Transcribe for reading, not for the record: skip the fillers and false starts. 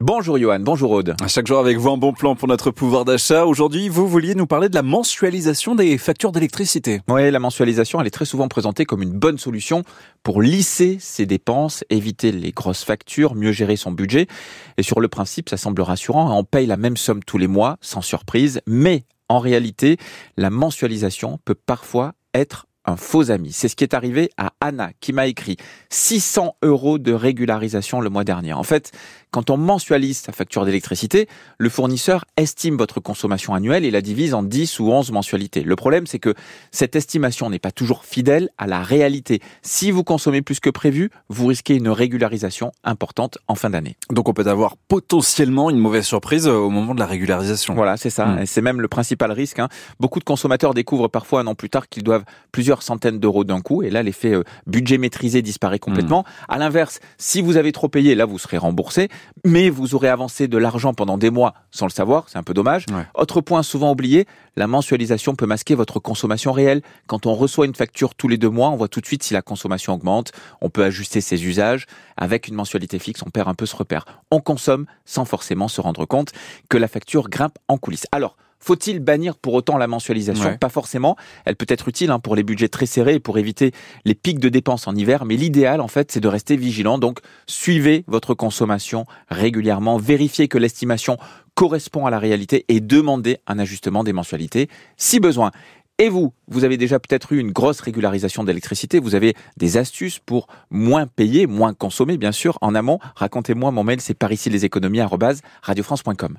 Bonjour Johan, bonjour Aude. Chaque jour avec vous, un bon plan pour notre pouvoir d'achat. Aujourd'hui, vous vouliez nous parler de la mensualisation des factures d'électricité. Oui, la mensualisation, elle est très souvent présentée comme une bonne solution pour lisser ses dépenses, éviter les grosses factures, mieux gérer son budget. Et sur le principe, ça semble rassurant. On paye la même somme tous les mois, sans surprise. Mais en réalité, la mensualisation peut parfois être un faux ami. C'est ce qui est arrivé à Anna, qui m'a écrit 600 € de régularisation le mois dernier. En fait, quand on mensualise sa facture d'électricité, le fournisseur estime votre consommation annuelle et la divise en 10 ou 11 mensualités. Le problème, c'est que cette estimation n'est pas toujours fidèle à la réalité. Si vous consommez plus que prévu, vous risquez une régularisation importante en fin d'année. Donc on peut avoir potentiellement une mauvaise surprise au moment de la régularisation. Voilà, c'est ça. Et c'est même le principal risque. Beaucoup de consommateurs découvrent parfois un an plus tard qu'ils doivent plusieurs centaines d'euros d'un coup. Et là, l'effet budget maîtrisé disparaît complètement. À l'inverse, si vous avez trop payé, là, vous serez remboursé. Mais vous aurez avancé de l'argent pendant des mois sans le savoir. C'est un peu dommage. Ouais. Autre point souvent oublié, la mensualisation peut masquer votre consommation réelle. Quand on reçoit une facture tous les 2 mois, on voit tout de suite si la consommation augmente. On peut ajuster ses usages. Avec une mensualité fixe, on perd un peu ce repère. On consomme sans forcément se rendre compte que la facture grimpe en coulisses. Alors, faut-il bannir pour autant la mensualisation ? Pas forcément. Elle peut être utile pour les budgets très serrés et pour éviter les pics de dépenses en hiver. Mais l'idéal, en fait, c'est de rester vigilant. Donc, suivez votre consommation régulièrement. Vérifiez que l'estimation correspond à la réalité et demandez un ajustement des mensualités si besoin. Et vous avez déjà peut-être eu une grosse régularisation d'électricité. Vous avez des astuces pour moins payer, moins consommer, bien sûr, en amont. Racontez-moi, mon mail, c'est paricileséconomies@radiofrance.com.